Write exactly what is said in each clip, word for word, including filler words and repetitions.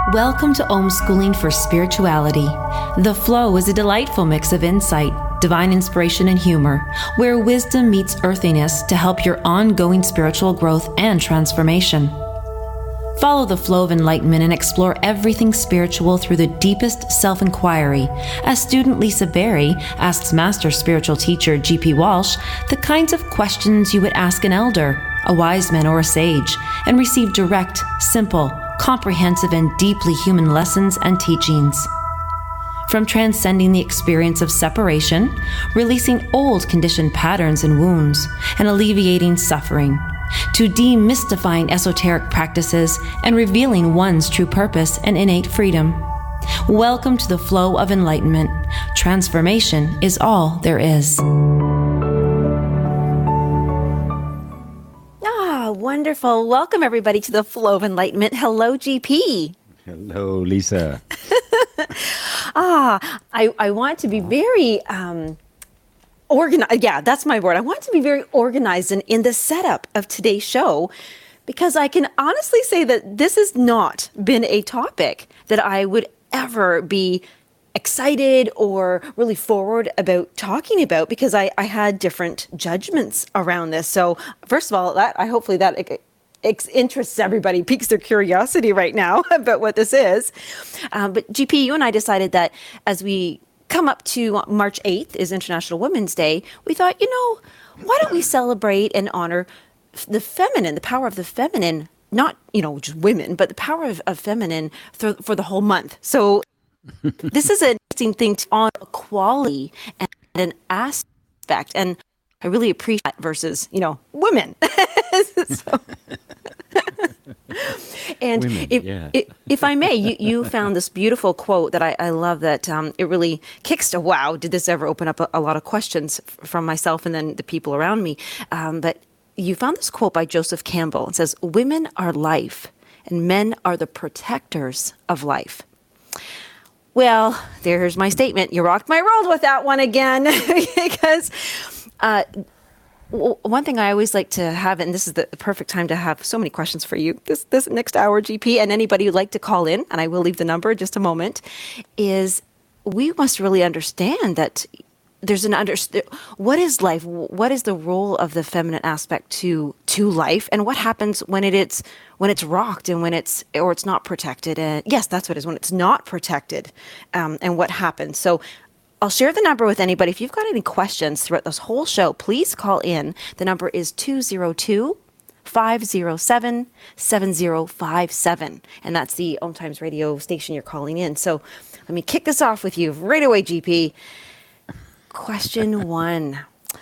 Welcome to Om Schooling for Spirituality. The Flow is a delightful mix of insight, divine inspiration, and humor, where wisdom meets earthiness to help your ongoing spiritual growth and transformation. Follow the flow of enlightenment and explore everything spiritual through the deepest self-inquiry, as student Lisa Berry asks Master Spiritual Teacher G P Walsh the kinds of questions you would ask an elder, a wise man, or a sage, and receive direct, simple, comprehensive, and deeply human lessons and teachings. From transcending the experience of separation, releasing old conditioned patterns and wounds, and alleviating suffering, to demystifying esoteric practices and revealing one's true purpose and innate freedom. Welcome to the flow of enlightenment. Transformation is all there is. Ah, wonderful. Welcome, everybody, to the flow of enlightenment. Hello, G P. Hello, Lisa. ah, I, I want to be very... Um, Organized, yeah, that's my word. I want to be very organized in, in the setup of today's show, because I can honestly say that this has not been a topic that I would ever be excited or really forward about talking about, because I, I had different judgments around this. So first of all, that I hopefully that it, it interests everybody, piques their curiosity right now about what this is. Um, but G P, you and I decided that as we come up to March eighth is International Women's Day, we thought, you know, why don't we celebrate and honor the feminine, the power of the feminine, not, you know, just women, but the power of, of feminine th- for the whole month. So this is an interesting thing to on equality and an aspect. And I really appreciate that versus, you know, women. so, and Women, if, yeah. if, if I may, you, you found this beautiful quote that I, I love, that um, it really kicks to, wow, did this ever open up a, a lot of questions f- from myself and then the people around me. Um, but you found this quote by Joseph Campbell. It says, "Women are life and men are the protectors of life." Well, there's my statement. You rocked my world with that one again, because uh, one thing I always like to have, and this is the perfect time to have so many questions for you this this next hour, G P, and anybody who'd like to call in, and I will leave the number in just a moment, is we must really understand that there's an under what is life, what is the role of the feminine aspect to to life, and what happens when it it's when it's rocked and when it's or it's not protected. And yes, that's what it is, when it's not protected, um, and what happens. So I'll share the number with anybody. If you've got any questions throughout this whole show, please call in. The number is two oh two, five oh seven, seven oh five seven. And that's the Om Times radio station you're calling in. So let me kick this off with you right away, G P. Question one.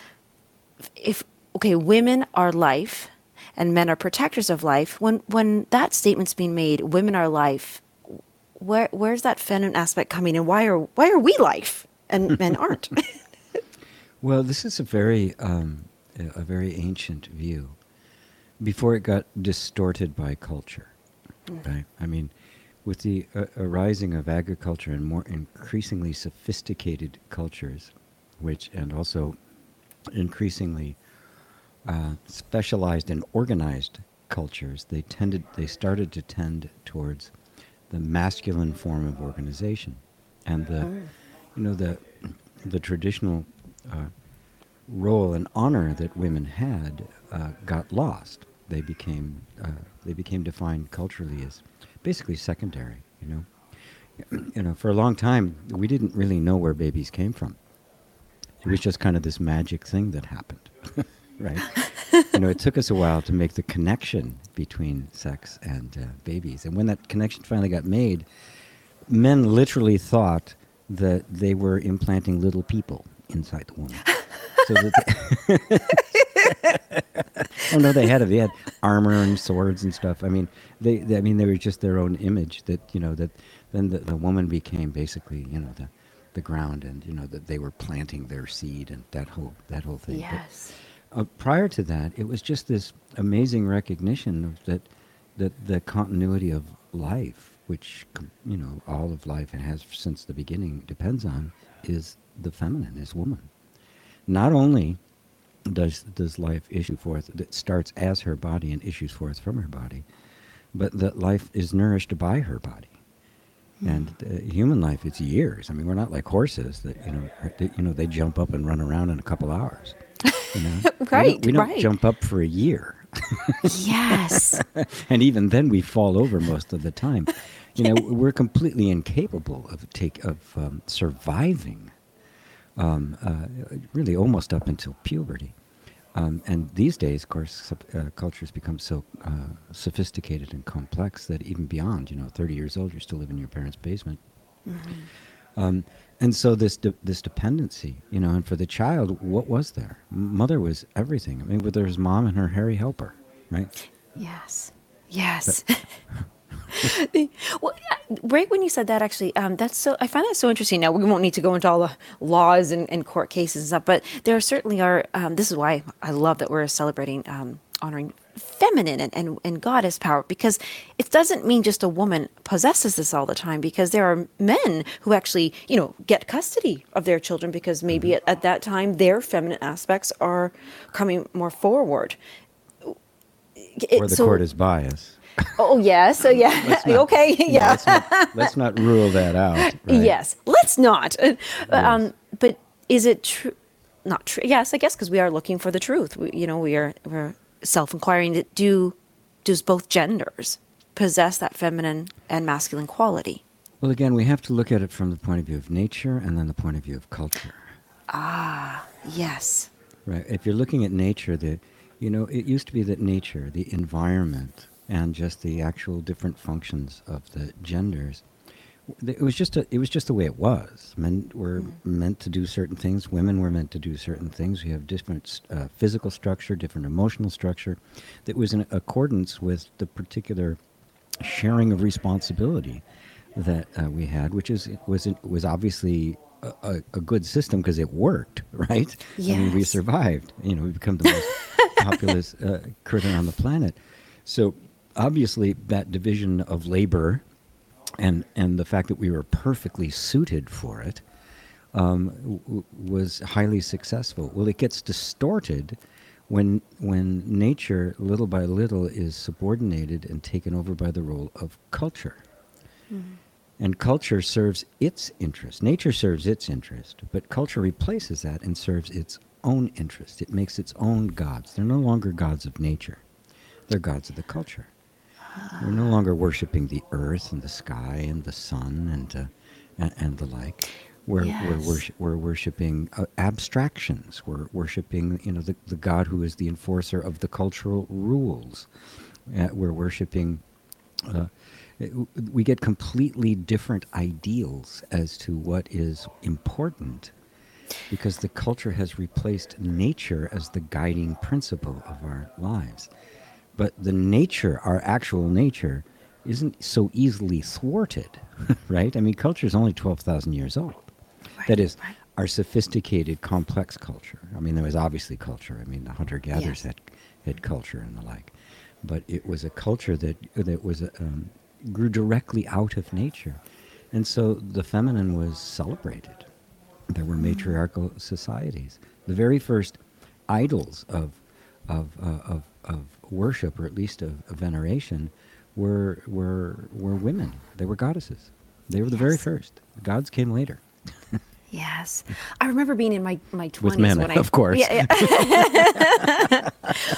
If, okay, women are life and men are protectors of life. When when that statement's being made, women are life, where where's that feminine aspect coming in? Why are why are we life and men aren't? Well, this is a very um, a very ancient view, before it got distorted by culture. Mm-hmm. Right? I mean, with the uh, arising of agriculture and more increasingly sophisticated cultures, which and also increasingly uh, specialized and organized cultures, they tended they started to tend towards the masculine form of organization, and the mm. you know the the traditional uh, role and honor that women had uh, got lost. They became uh, they became defined culturally as basically secondary. You know, you know, for a long time we didn't really know where babies came from. It was just kind of this magic thing that happened, right? You know, it took us a while to make the connection between sex and uh, babies, and when that connection finally got made, men literally thought that they were implanting little people inside the woman. So that they oh no, they had they had armor and swords and stuff. I mean, they, they I mean, they were just their own image. That you know that then the, the woman became basically you know the the ground, and you know that they were planting their seed and that whole that whole thing. Yes. But, uh, prior to that, it was just this amazing recognition of that that the continuity of life, which you know all of life and has since the beginning depends on, is the feminine, is woman. Not only does does life issue forth, that starts as her body and issues forth from her body, but that life is nourished by her body. And uh, human life, it's years. I mean, we're not like horses that you know, are- that, you know, they jump up and run around in a couple hours. You know, we Right, don't, we don't right. jump up for a year, Yes. and even then, we fall over most of the time. You know, we're completely incapable of take of um, surviving, um, uh, really almost up until puberty. Um, and these days, of course, sup- uh, cultures become so uh, sophisticated and complex that even beyond, you know, thirty years old, you're still living in your parents' basement. Um, and so this de- this dependency, you know, and for the child, what was there? M- Mother was everything. I mean, well, there was mom and her hairy helper, right? Yes. But Yes. The- well, yeah, right when you said that, actually, um, that's so. I find that so interesting. Now we won't need to go into all the laws and, and court cases and stuff, but there certainly are. Um, this is why I love that we're celebrating, um, honoring feminine and, and, and goddess power, because it doesn't mean just a woman possesses this all the time, because there are men who actually, you know, get custody of their children because maybe at, at that time their feminine aspects are coming more forward. It, or the so, court is biased. oh yes, so yeah, Let's not, okay, you know, yeah. let's not, let's not rule that out, right? Yes, let's not. Uh, Um, Yes. but is it true? Not true. Yes, I guess because we are looking for the truth. We, you know, we are we're self-inquiring. That do does both genders possess that feminine and masculine quality? Well, again, we have to look at it from the point of view of nature and then the point of view of culture. Yes. Right. If you're looking at nature, the, you know, it used to be that nature, the environment, and just the actual different functions of the genders, w- it was just a, it was just the way it was. Men were meant to do certain things. Women were meant to do certain things. We have different uh, physical structure, different emotional structure, that was in accordance with the particular sharing of responsibility that uh, we had, which is it was it was obviously a, a, a good system because it worked, right? I mean, we Yes. survived. You know, we become the most populous uh, critter on the planet. So obviously, that division of labor and and the fact that we were perfectly suited for it um, w- w- was highly successful. Well, it gets distorted when when nature, little by little, is subordinated and taken over by the role of culture. And culture serves its interest. Nature serves its interest, but culture replaces that and serves its own interest. It makes its own gods. They're no longer gods of nature. They're gods of the culture. We're no longer worshiping the earth and the sky and the sun and uh, and, and the like. We're we're, Yes. worship, we're worshiping uh, abstractions. We're worshiping, you know, the, the God who is the enforcer of the cultural rules. Uh, we're worshiping. Uh, it- we get completely different ideals as to what is important because the culture has replaced nature as the guiding principle of our lives. But the nature, our actual nature, isn't so easily thwarted, right? I mean, culture is only twelve thousand years old. That is, right. our sophisticated, complex culture. I mean, there was obviously culture. I mean, the hunter-gatherers Yes. had, had culture and the like. But it was a culture that, that was um, grew directly out of nature. And so the feminine was celebrated. There were matriarchal societies. The very first idols of of uh, of, of worship, or at least of, of veneration, were were were women. They were goddesses. They were the very Yes. first. Gods came later Yes. I remember being in my my twenties with men, when I of course. Yeah, yeah.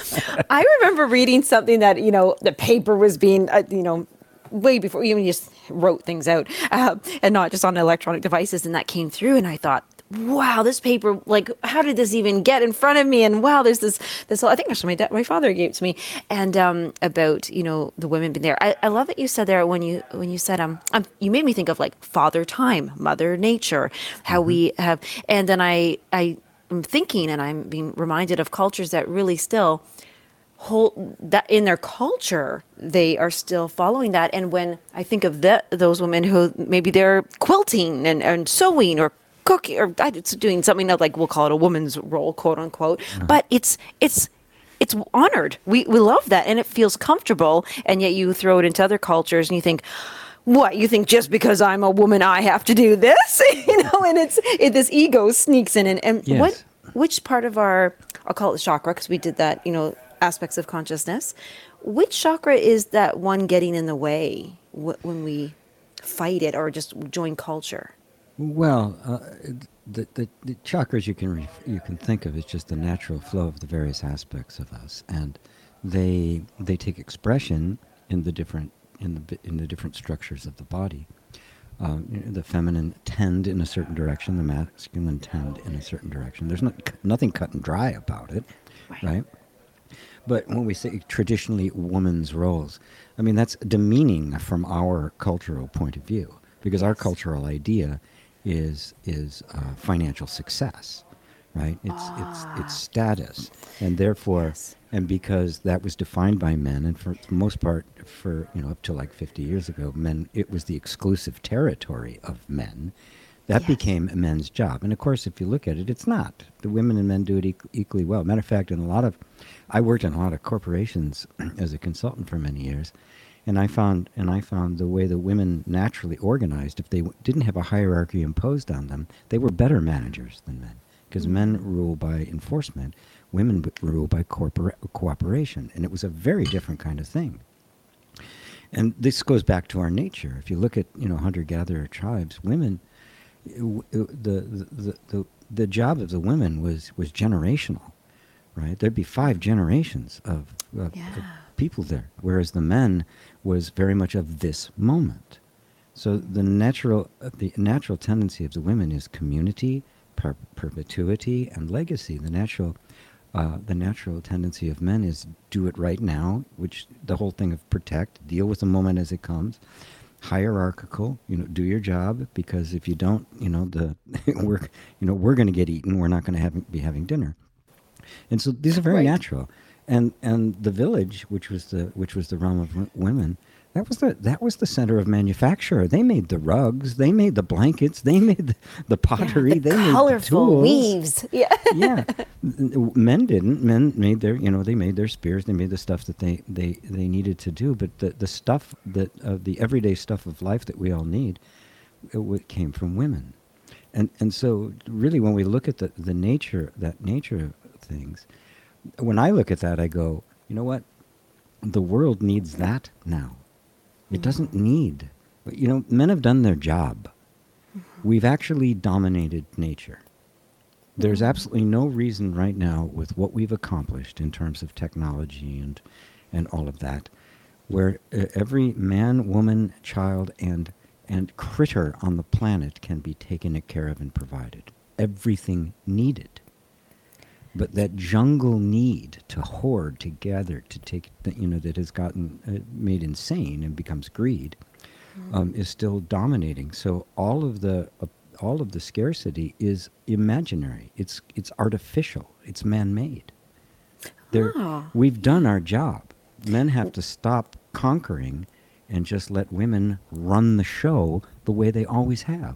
I remember reading something that, you know, the paper was being, uh, you know, way before even you just wrote things out, uh, and not just on electronic devices. And that came through, and I thought, wow, this paper, like, how did this even get in front of me? And wow, there's this, this, I think actually my dad, my father gave it to me, and um, about, you know, the women being there. I, I love that you said there when you, when you said, um, um, you made me think of like Father Time, Mother Nature, how we have, and then I, I am thinking, and I'm being reminded of cultures that really still hold that in their culture, they are still following that. And when I think of the, those women who maybe they're quilting and, and sewing or cooking or I- it's doing something that, like, we'll call it a woman's role, quote unquote, but it's it's it's honored. We we love that, and it feels comfortable. And yet you throw it into other cultures, and you think, what, you think just because I'm a woman I have to do this? You know, and it's it, this ego sneaks in. And, and Yes. what which part of our, I'll call it chakra because we did that, you know, aspects of consciousness. Which chakra is that one getting in the way wh- when we fight it or just join culture? Well, uh, the, the the chakras you can re- you can think of as just the natural flow of the various aspects of us, and they they take expression in the different in the bi- in the different structures of the body. Um, you know, the feminine tend in a certain direction, the masculine tend in a certain direction. There's not c- nothing cut and dry about it, Right. right? But when we say traditionally women's roles, I mean, that's demeaning from our cultural point of view, because our Yes. cultural idea is is uh, financial success, right? It's it's it's Ah, status, and therefore, yes. and because that was defined by men, and for the most part, for you know up to like fifty years ago, men it was the exclusive territory of men. That Yes. became a men's job. And of course, if you look at it, it's not. The women and men do it equ- equally well. Matter of fact, in a lot of, I worked in a lot of corporations as a consultant for many years, and I found, and I found the way the women naturally organized, if they w- didn't have a hierarchy imposed on them, they were better managers than men. Because men rule by enforcement, women b- rule by corpora- cooperation, and it was a very different kind of thing. And this goes back to our nature. If you look at you know hunter-gatherer tribes, women w- w- the, the, the, the, the job of the women was, was generational, right? There'd be five generations of, of, Yeah. of people there, whereas the men was very much of this moment. So the natural, uh, the natural tendency of the women is community, per- perpetuity, and legacy. The natural, uh, the natural tendency of men is do it right now, which the whole thing of protect, deal with the moment as it comes. Hierarchical, you know, do your job, because if you don't, you know, the we're, you know, we're going to get eaten. We're not going to have be having dinner. And so these are very Right. natural. And and the village, which was the which was the realm of w- women, that was the that was the center of manufacture. They made the rugs, they made the blankets, they made the, the Yeah. pottery, The they made the colorful tools. weaves. Yeah. Yeah, N- n- men didn't. Men made their, you know, they made their spears. They made the stuff that they they they needed to do. But the the stuff that uh, the everyday stuff of life that we all need, it w- came from women. And and so really, when we look at the the nature that nature of things, when I look at that, I go, you know what? The world needs that now. It doesn't need. You know, men have done their job. We've actually dominated nature. There's absolutely no reason right now, with what we've accomplished in terms of technology and and all of that, where uh, every man, woman, child, and and critter on the planet can be taken care of and provided. Everything needed. But that jungle need to hoard, to gather, to take, the- you know, that has gotten uh, made insane and becomes greed, um, is still dominating. So all of the uh, all of the scarcity is imaginary. It's it's artificial. It's man-made. There, Oh, we've done our job. Men have to stop conquering and just let women run the show the way they always have.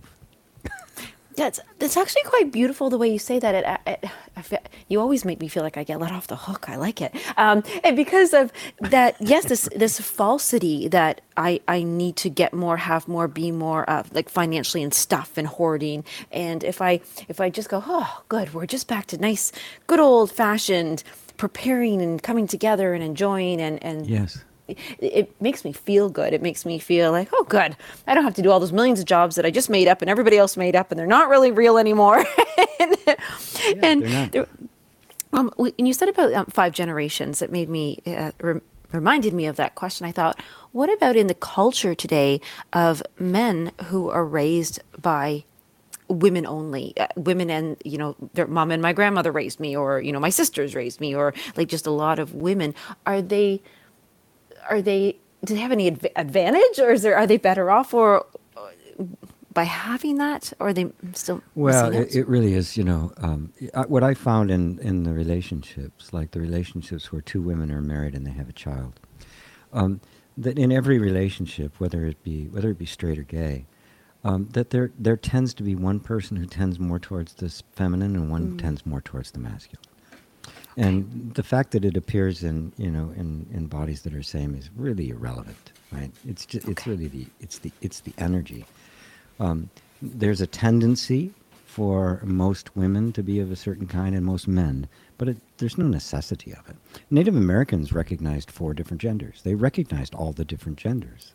yeah, it's, it's actually quite beautiful the way you say that. It, it, I fe you always make me feel like I get let off the hook. I like it, um, and because of that, yes, this this falsity that I I need to get more, have more, be more, uh, like financially and stuff and hoarding. And if I if I just go, oh, good, we're just back to nice, good old fashioned preparing and coming together and enjoying and and Yes. it, it makes me feel good. It makes me feel like, oh, good. I don't have to do all those millions of jobs that I just made up and everybody else made up, and they're not really real anymore. and Yeah, and they're not. there, um, when you said about um, five generations, it made me uh, rem- reminded me of that question. I thought, what about in the culture today of men who are raised by women only, uh, women, and you know their mom and my grandmother raised me, or you know my sisters raised me, or like just a lot of women? Are they? Are they, do they have any adv- advantage, or is there, are they better off, or uh, by having that, or are they still Well, missing it, out? it really is, you know, um, I, what I found in, in the relationships, like the relationships where two women are married and they have a child, um, that in every relationship, whether it be whether it be straight or gay, um, that there there tends to be one person who tends more towards this feminine and one Mm, tends more towards the masculine. okay. And the fact that it appears in you know in, in bodies that are same is really irrelevant, right? It's just, it's Okay. really the it's the it's the energy. Um, there's a tendency for most women to be of a certain kind and most men, but it, there's no necessity of it. Native Americans recognized four different genders. They recognized all the different genders.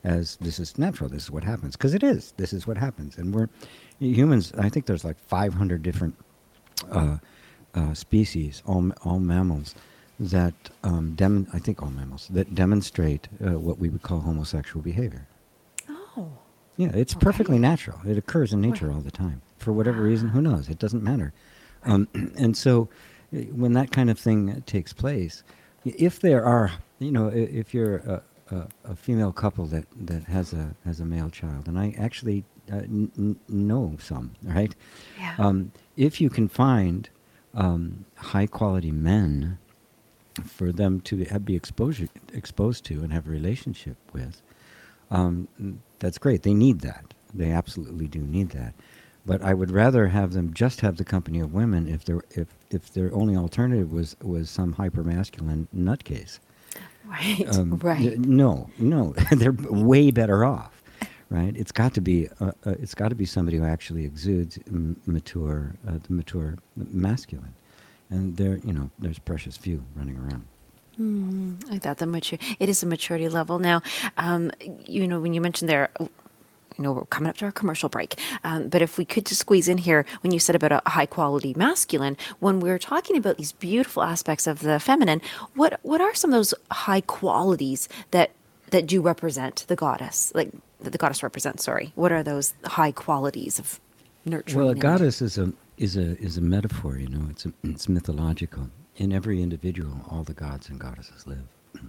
as this is natural, this is what happens. Because it is. This is what happens. And we're humans, I think there's like five hundred different uh, uh, species, all, all mammals, that, um, dem- I think all mammals, that demonstrate uh, what we would call homosexual behavior. Oh. Yeah, it's Okay. perfectly natural. It occurs in nature all the time. For whatever reason, who knows? It doesn't matter. Um, and so uh, when that kind of thing uh, takes place, i- if there are, you know, i- if you're a, a, a female couple that, that has a has a male child, and I actually uh, n- n- know some, right? Yeah. Um, if you can find um, high quality men for them to have, be exposure, exposed to and have a relationship with, um, that's great. They need that. They absolutely do need that. But I would rather have them just have the company of women if their if if their only alternative was was some hypermasculine nutcase. Right. Um, right. y- No, no, they're b- way better off, right? It's got to be uh, uh, it's got to be somebody who actually exudes m- mature uh, the mature masculine, and there you know there's precious few running around. Mm, I thought the mature, it is a maturity level. Now, um, you know, when you mentioned there, you know, we're coming up to our commercial break. Um, but if we could just squeeze in here, when you said about a high quality masculine, when we're talking about these beautiful aspects of the feminine, what what are some of those high qualities that that do represent the goddess, like that the goddess represents? Sorry, what are those high qualities of nurturing? Well, a and- goddess is a is a is a metaphor. You know, it's a, it's mythological. In every individual, all the gods and goddesses live.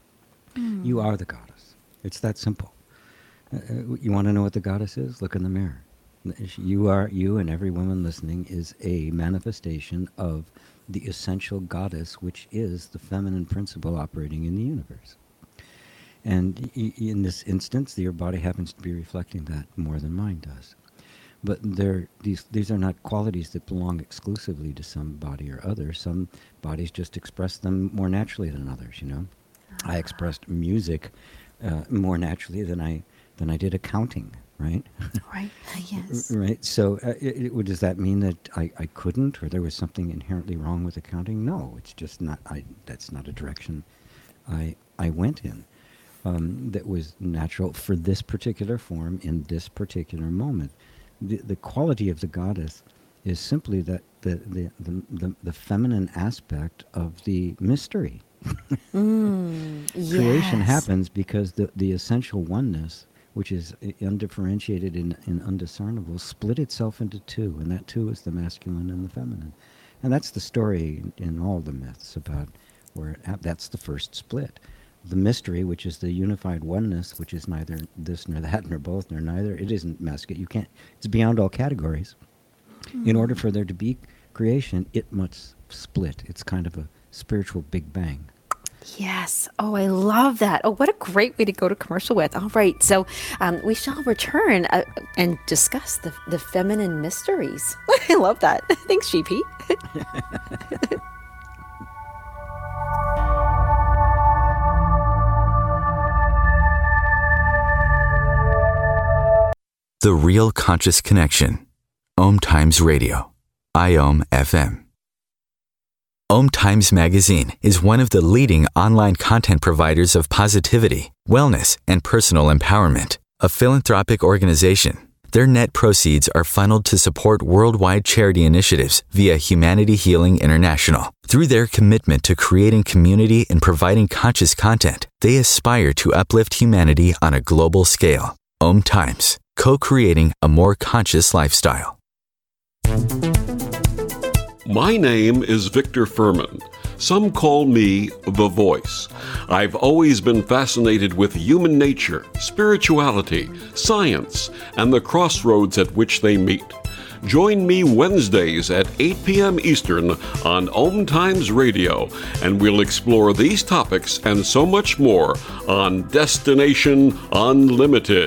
You are the goddess. It's that simple. Uh, uh, you want to know what the goddess is? Look in the mirror. You are you, and every woman listening is a manifestation of the essential goddess, which is the feminine principle operating in the universe. And y- y- in this instance, your body happens to be reflecting that more than mine does. But they're, these these are not qualities that belong exclusively to some body or other. Some bodies just express them more naturally than others. You know, I expressed music uh, more naturally than I than I did accounting. Right. Right. Yes. Right. So, uh, it, it, does that mean that I, I couldn't, or there was something inherently wrong with accounting? No, it's just not. I that's not a direction I I went in. Um, that was natural for this particular form in this particular moment. The, the quality of the goddess is simply that the, the, the, the, the feminine aspect of the mystery. Mm, Creation yes. happens because the, the essential oneness, which is i- undifferentiated and, and undiscernible, split itself into two, and that two is the masculine and the feminine. And that's the story in, in all the myths about where it hap- that's the first split. The mystery, which is the unified oneness, which is neither this nor that nor both nor neither. It isn't masculine. You can't. It's beyond all categories. In order for there to be creation, it must split. It's kind of a spiritual Big Bang. Yes. Oh, I love that. Oh, what a great way to go to commercial with. All right. So um, we shall return uh, and discuss the, the feminine mysteries. I love that. Thanks, G P. The Real Conscious Connection. Om Times Radio. I O M F M. Om Times Magazine is one of the leading online content providers of positivity, wellness, and personal empowerment. A philanthropic organization, their net proceeds are funneled to support worldwide charity initiatives via Humanity Healing International. Through their commitment to creating community and providing conscious content, they aspire to uplift humanity on a global scale. Om Times, co-creating a more conscious lifestyle. My name is Victor Furman. Some call me The Voice. I've always been fascinated with human nature, spirituality, science, and the crossroads at which they meet. Join me Wednesdays at eight p.m. Eastern on Om Times Radio, and we'll explore these topics and so much more on Destination Unlimited.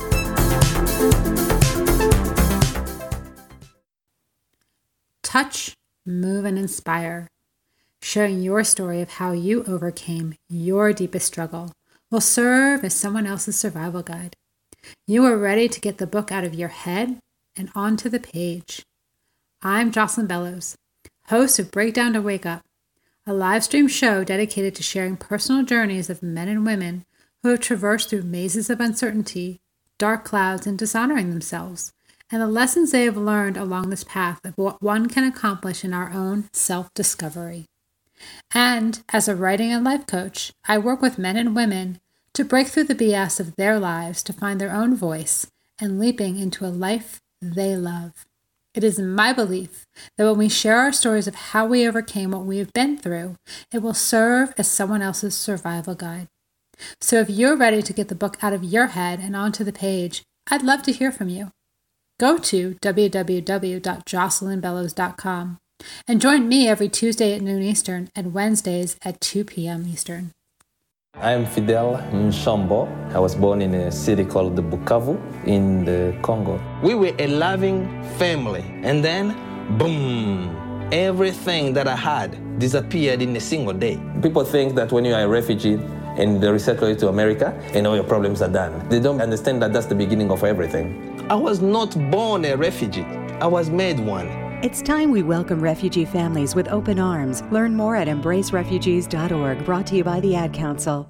Touch, move, and inspire. Sharing your story of how you overcame your deepest struggle will serve as someone else's survival guide. You are ready to get the book out of your head and onto the page. I'm Jocelyn Bellows, host of Breakdown to Wake Up, a live stream show dedicated to sharing personal journeys of men and women who have traversed through mazes of uncertainty, dark clouds, and dishonoring themselves, and the lessons they have learned along this path of what one can accomplish in our own self-discovery. And as a writing and life coach, I work with men and women to break through the B S of their lives to find their own voice and leaping into a life they love. It is my belief that when we share our stories of how we overcame what we have been through, it will serve as someone else's survival guide. So if you're ready to get the book out of your head and onto the page, I'd love to hear from you. Go to w w w dot jocelyn bellows dot com and join me every Tuesday at noon Eastern and Wednesdays at two p.m. Eastern. I'm Fidel Mshombo. I was born in a city called the Bukavu in the Congo. We were a loving family, and then, boom, everything that I had disappeared in a single day. People think that when you are a refugee and they resettle you to America, and all your problems are done. They don't understand that that's the beginning of everything. I was not born a refugee. I was made one. It's time we welcome refugee families with open arms. Learn more at embrace refugees dot org, brought to you by the Ad Council.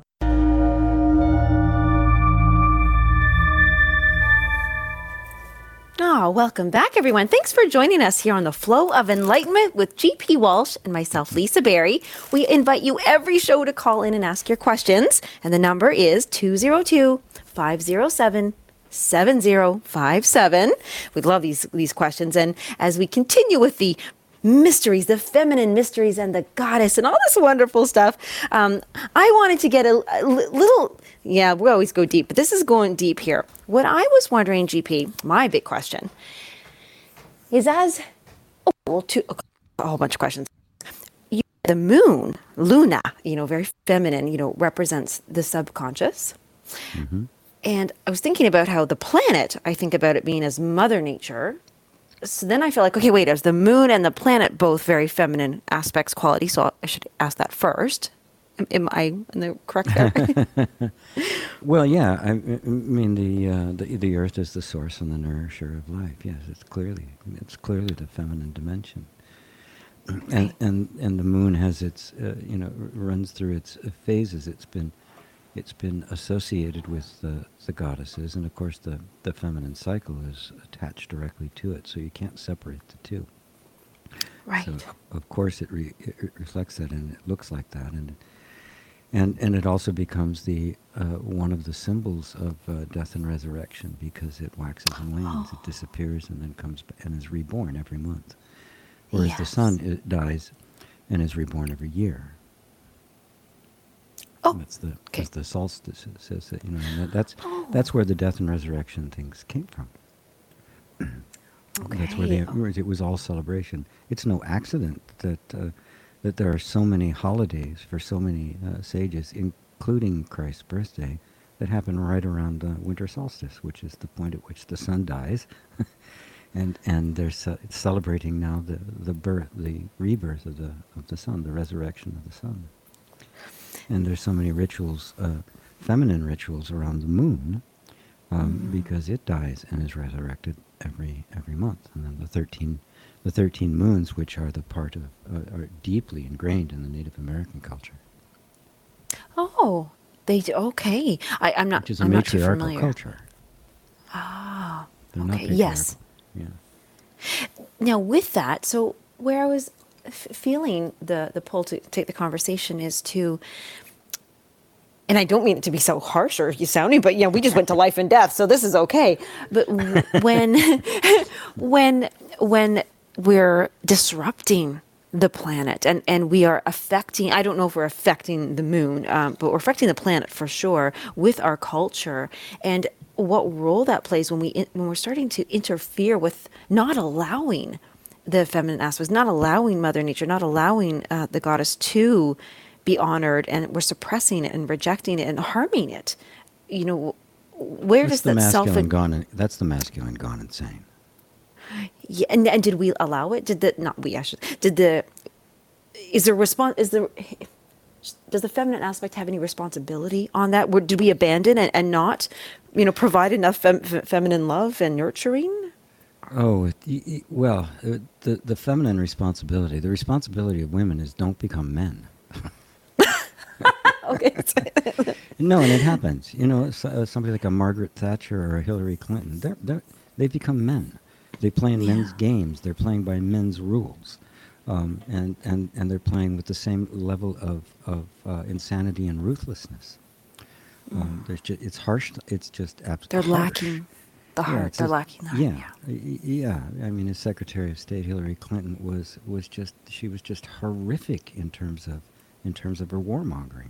Oh, welcome back, everyone. Thanks for joining us here on the Flow of Enlightenment with G P Walsh and myself, Lisa Berry. We invite you every show to call in and ask your questions, and the number is two oh two, five oh seven, seven oh five seven. We love these these questions, and as we continue with the mysteries, the feminine mysteries and the goddess and all this wonderful stuff, um, I wanted to get a, a little, yeah, we always go deep, but this is going deep here. What I was wondering, G P, my big question is as, oh, well, two, a whole bunch of questions. You, the moon, Luna, you know, very feminine, you know, represents the subconscious. Mm-hmm. And I was thinking about how the planet, I think about it being as Mother Nature. So then I feel like, okay, wait, is the moon and the planet both very feminine aspects, quality? So I should ask that first. Am, am I in the correct there? Well, yeah. I, I mean, the, uh, the the Earth is the source and the nourisher of life. Yes, it's clearly it's clearly the feminine dimension. And and and the moon has its uh, you know runs through its uh, phases. It's been It's been associated with the, the goddesses, and of course the, the feminine cycle is attached directly to it, so you can't separate the two. Right. So of course it, re, it reflects that, and it looks like that, and and and it also becomes the uh, one of the symbols of uh, death and resurrection, because it waxes and wanes, oh. It disappears and then comes b- and is reborn every month, whereas yes. the sun it dies and is reborn every year. Oh, that's the okay. that's the solstice says that, you know, and that, that's oh. that's where the death and resurrection things came from. Okay. That's where they oh. it was all celebration. It's no accident that uh, that there are so many holidays for so many uh, sages, including Christ's birthday, that happen right around uh, winter solstice, which is the point at which the sun dies, and and they're ce- celebrating now the the birth, the rebirth of the of the sun, the resurrection of the sun. And there's so many rituals, uh, feminine rituals around the moon, um, mm. because it dies and is resurrected every every month. And then the thirteen, the thirteen moons, which are the part of, uh, are deeply ingrained in the Native American culture. Oh, they do, okay. I, I'm not. Which is a I'm matriarchal not too culture. Ah, They're okay. Not yes. Yeah. Now, with that, so where I was f- feeling the the pull to take the conversation is to. And I don't mean it to be so harsh or you sounding, but yeah, we just went to life and death, so this is okay. But when, when, when we're disrupting the planet and, and we are affecting, I don't know if we're affecting the moon, um, but we're affecting the planet for sure with our culture, and what role that plays when we when we're starting to interfere with not allowing the feminine aspects, not allowing Mother Nature, not allowing uh, the goddess to be honored, and we're suppressing it and rejecting it and harming it. You know, where that's does that self? Gone, that's the masculine gone insane. Yeah, and, and did we allow it? Did the not we? I should. Did the? Is there response? Is there? Does the feminine aspect have any responsibility on that? Did we abandon and, and not, you know, provide enough fem, feminine love and nurturing? Oh, it, it, well, uh, the the feminine responsibility, the responsibility of women is don't become men. Okay. No, and it happens. You know, so, uh, somebody like a Margaret Thatcher or a Hillary Clinton, they're, they're, they've become men. They play in Yeah. men's games. They're playing by men's rules. Um, and, and, and they're playing with the same level of, of uh, insanity and ruthlessness. Um, there's ju- it's harsh. It's just absolutely They're harsh. lacking the Yeah, heart. it's They're just- lacking the heart. Yeah, y- yeah. I mean, as Secretary of State, Hillary Clinton was was just she was just horrific in terms of in terms of her warmongering.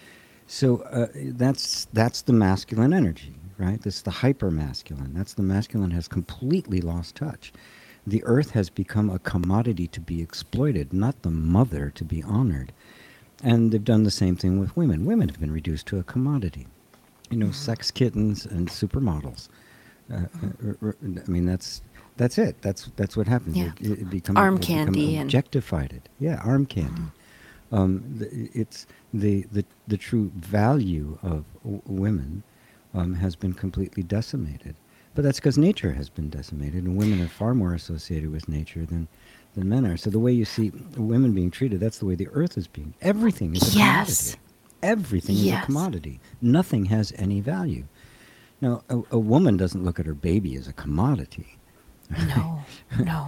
So uh, that's that's the masculine energy, right? That's the hyper masculine. That's the masculine has completely lost touch. The earth has become a commodity to be exploited, not the mother to be honored. And they've done the same thing with women. Women have been reduced to a commodity. You know, sex kittens and supermodels. Uh, uh, r- r- I mean, that's that's it. That's that's what happens. Yeah. It, it become, Arm they become candy and- objectified. It. Yeah, arm candy. Um, the, it's the, the the true value of w- women um, has been completely decimated. But that's because nature has been decimated, and women are far more associated with nature than than men are. So the way you see women being treated, that's the way the earth is being. Everything is a Yes. commodity. Everything is a Yes. commodity. Nothing has any value. Now, a, a woman doesn't look at her baby as a commodity. No, no.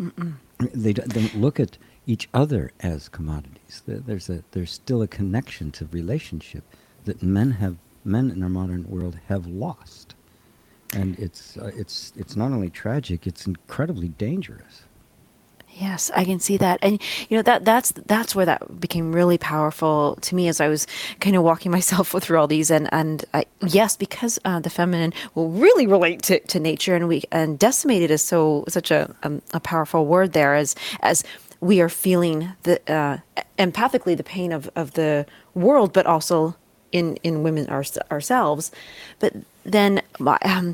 They d- don't look at each other as commodities. There- There's a there's still a connection to relationship that men have men in our modern world have lost, and it's uh, it's it's not only tragic, it's incredibly dangerous. Yes, I can see that. And you know that that's that's where that became really powerful to me as I was kind of walking myself through all these and and I, yes, because uh, the feminine will really relate to, to nature, and we and decimated is so such a um, a powerful word there as as we are feeling the uh, empathically the pain of, of the world, but also in in women our, ourselves. But then um,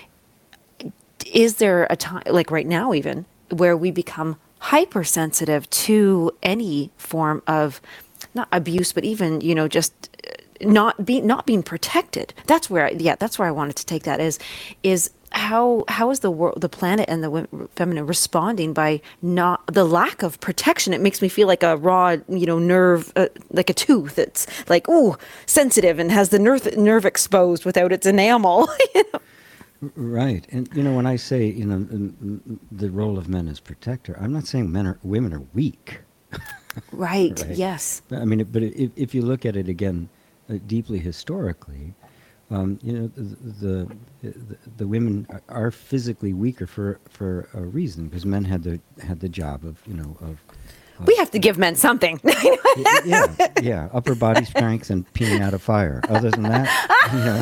is there a time like right now even where we become hypersensitive to any form of not abuse, but even, you know, just uh, not be not being protected? That's where, I, yeah, that's where I wanted to take that is, is how how is the world, the planet, and the wo- feminine responding by not the lack of protection? It makes me feel like a raw, you know, nerve, uh, like a tooth. It's like ooh, sensitive and has the nerve nerve exposed without its enamel. You know? Right, and you know when I say you know m- m- the role of men as protector, I'm not saying men are women are weak. Right. Right. Yes. I mean, but if, if you look at it again, uh, deeply historically, um, you know the, the the the women are- are physically weaker for for a reason, because men had the had the job of you know of We have to give men something. y- yeah yeah upper body strength and peeing out of fire. Other than that, you know.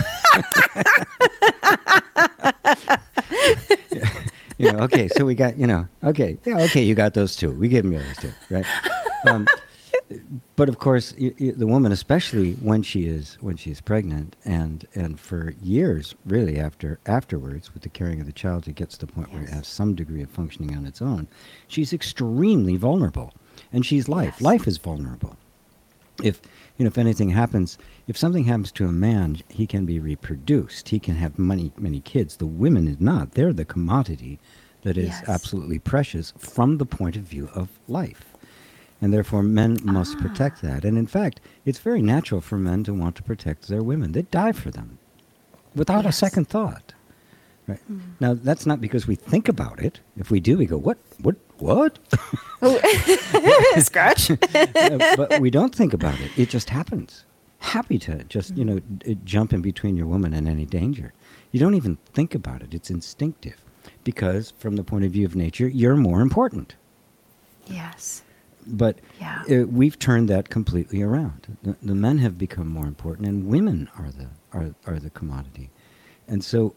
You know, okay, so we got, you know, okay, yeah, okay, you got those two. We give them those two, right? Um, but of course, y- y- the woman, especially when she is when she is pregnant, and and for years, really after afterwards, with the carrying of the child, it gets to the point where it has some degree of functioning on its own. She's extremely vulnerable, and she's life. Yes. Life is vulnerable. If you know, if anything happens, if something happens to a man, he can be reproduced. He can have many, many kids. The women is not. They're the commodity that is Yes. absolutely precious from the point of view of life. And therefore, men must protect that. And in fact, it's very natural for men to want to protect their women. They die for them without a Yes. second thought. Right. Now, that's not because we think about it. If we do, we go, what, what, what? Scratch. Uh, but we don't think about it. It just happens. Happy to just, you know, d- jump in between your woman and any danger. You don't even think about it. It's instinctive. Because from the point of view of nature, you're more important. Yes. But Yeah. uh, we've turned that completely around. The, the men have become more important, and women are the are, are the commodity. And so,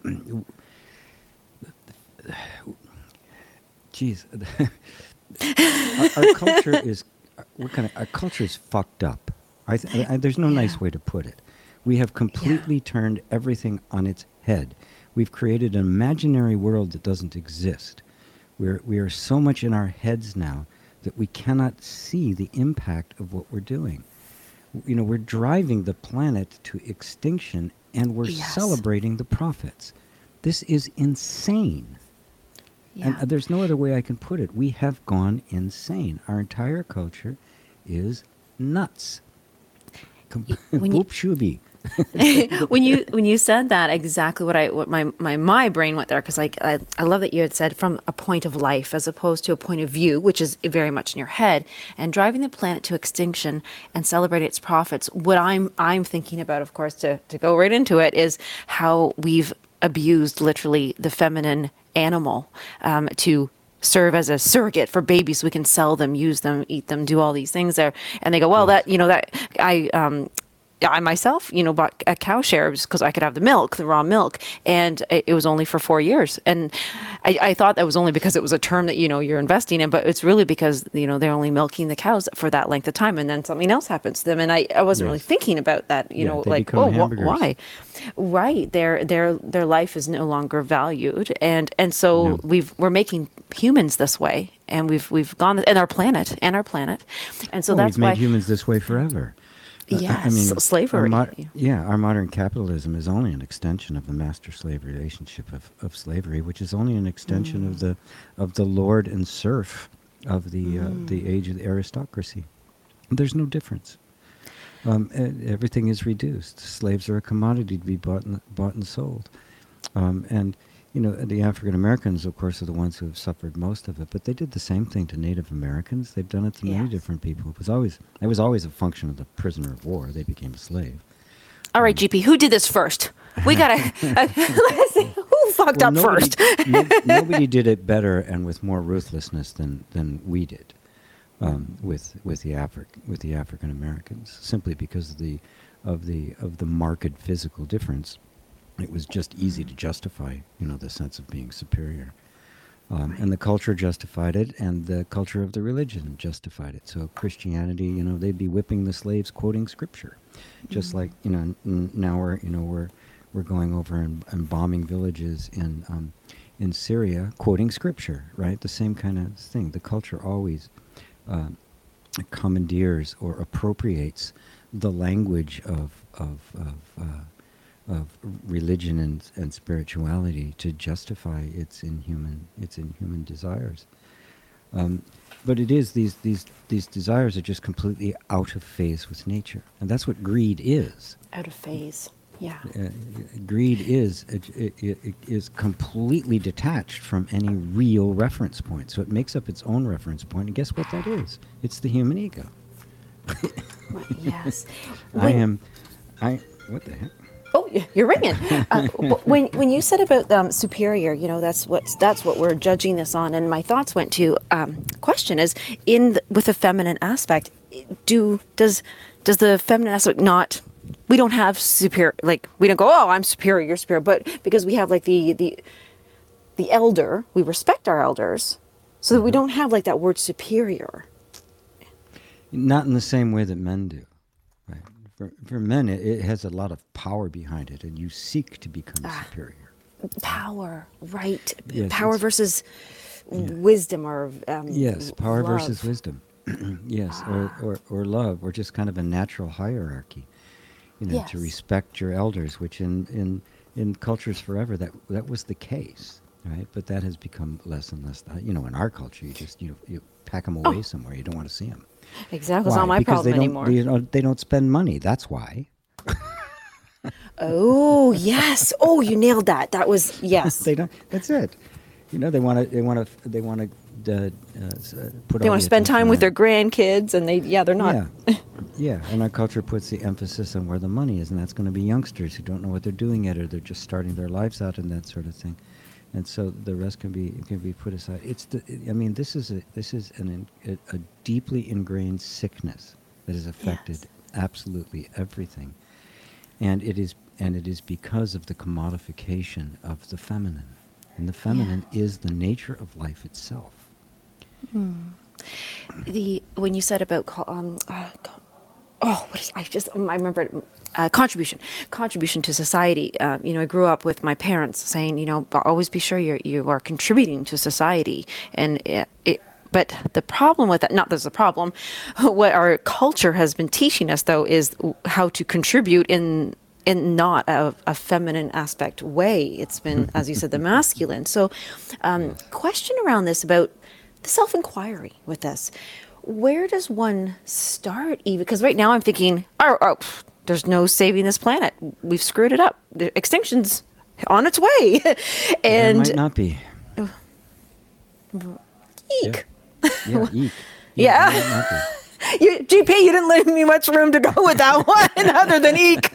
geez, our, our culture is we're kind of our culture is fucked up. I, th- I there's no Yeah. nice way to put it. We have completely turned everything on its head. We've created an imaginary world that doesn't exist. We're we are so much in our heads now that we cannot see the impact of what we're doing. You know, we're driving the planet to extinction, and we're Yes. celebrating the profits. This is insane. And Yeah. uh, there's no other way I can put it. We have gone insane. Our entire culture is nuts. When you- Whoop shooby. when you when you said that, exactly what I what my my, my brain went there, because like I, I love that you had said from a point of life as opposed to a point of view, which is very much in your head, and driving the planet to extinction and celebrating its profits. What I'm I'm thinking about, of course, to to go right into it, is how we've abused literally the feminine animal um, to serve as a surrogate for babies. We can sell them, use them, eat them, do all these things there, and they go, well, that you know that I um. I myself, you know, bought a cow share just because I could have the milk, the raw milk, and it, it was only for four years. And I, I thought that was only because it was a term that, you know, you're investing in, but it's really because, you know, they're only milking the cows for that length of time, and then something else happens to them. And I, I wasn't Yes. really thinking about that, you Yeah, know, they like, become oh, wh- hamburgers. why? Right. Their their their life is no longer valued, and and so No. we've we're making humans this way, and we've we've gone and our planet and our planet, and so Well, that's we've made why. humans this way forever. Uh, I- Yes, I mean, our slavery. mod- yeah, our modern capitalism is only an extension of the master-slave relationship of, of slavery, which is only an extension Mm. of the of the lord and serf of the uh, the age of the aristocracy. There's no difference. Um, e- everything is reduced. Slaves are a commodity to be bought and, bought and sold. Um, and you know, the African Americans, of course, are the ones who have suffered most of it. But they did the same thing to Native Americans. They've done it to many Yes. different people. It was always it was always a function of the prisoner of war. They became a slave. All right, G P, who did this first? We gotta. Uh, let's see, who fucked Well, up nobody, first? no, nobody did it better and with more ruthlessness than, than we did um, with with the Afri- with the African Americans. Simply because of the of the of the marked physical difference, it was just easy to justify, you know, the sense of being superior. Um, And the culture justified it, and the culture of the religion justified it. So Christianity, you know, they'd be whipping the slaves, quoting scripture, just like, you know, n- now we're, you know, we're we're going over and, and bombing villages in um, in Syria, quoting scripture, right? The same kind of thing. The culture always uh, commandeers or appropriates the language of of of. Uh, of religion and, and spirituality to justify its inhuman its inhuman desires, um, but it is these these these desires are just completely out of phase with nature, and that's what greed is. Out of phase. Yeah. Uh, greed is it, it, it, it is completely detached from any real reference point, so it makes up its own reference point, and guess what that is? It's the human ego. Yes. I When- am, I what the heck? Oh, y- you're ringing. Uh, wh- when when you said about um, superior, you know, that's what that's what we're judging this on, and my thoughts went to um, question is in the, with the feminine aspect. Do does does the feminine aspect not? We don't have superior, like we don't go, oh, I'm superior, you're superior, but because we have like the the the elder, we respect our elders, so that we don't have like that word superior. Not in the same way that men do. Right. For, for men, it, it has a lot of power behind it, and you seek to become Ah. superior. Power, right? Yes, Power it's- versus wisdom, or um, Yes, power love. versus wisdom. Yes, or, or, or love, or just kind of a natural hierarchy. You know, to Yes. respect your elders, which in, in, in cultures forever, that that was the case, right? But that has become less and less. Uh, you know, in our culture, you just you you pack them away somewhere. You don't want to see them. Exactly, it's not my because problem they don't, anymore. They don't, they don't spend money. That's why. Oh yes. Oh, you nailed that. That was yes. They don't. That's it. You know, they want to. They want to. They want to. Uh, uh, s- uh, put. They all want the to spend attention time with on- their grandkids, and they yeah, they're not. Yeah, yeah. And our culture puts the emphasis on where the money is, and that's going to be youngsters who don't know what they're doing yet, or they're just starting their lives out, and that sort of thing. And so the rest can be can be put aside. It's the. I mean, this is a this is an in, a, a deeply ingrained sickness that has affected Yes. absolutely everything, and it is and it is because of the commodification of the feminine, and the feminine is the nature of life itself. The when you said about co- um, uh, co- oh, what is, I just um, I remember it, uh, contribution, contribution to society. Uh, you know, I grew up with my parents saying, you know, "But always be sure you you are contributing to society, and it. it but the problem with that, not there's a problem, what our culture has been teaching us though is how to contribute in in not a, a feminine aspect way. It's been, as you said, the masculine. So, um, question around this about the self-inquiry with this. where does one start even? Because right now I'm thinking, oh, oh, there's no saving this planet. We've screwed it up. The extinction's on its way. And There might not be. eek. Yeah, yeah eek. Yeah. there might not be. You, G P, you didn't leave me much room to go with that one other than eek.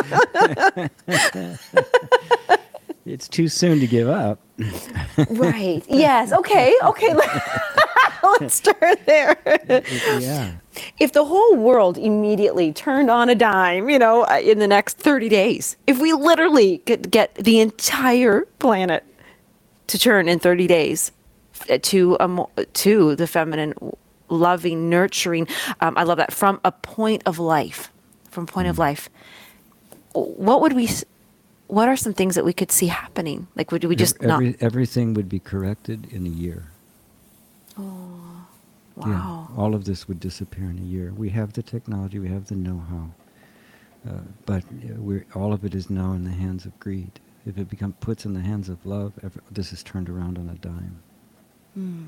It's too soon to give up. Right. Yes. Okay. Okay. Let's start there. Yeah. If the whole world immediately turned on a dime, you know, in the next thirty days, if we literally could get the entire planet to turn in thirty days to a mo- to the feminine, loving, nurturing, um, I love that, from a point of life, from point mm. of life, what would we, what are some things that we could see happening? Like, would we just Every, not? Everything would be corrected in a year. Oh, wow. Yeah, all of this would disappear in a year. We have the technology, we have the know-how, uh, but uh, we're, all of it is now in the hands of greed. If it become puts in the hands of love, every, this is turned around on a dime. Mm.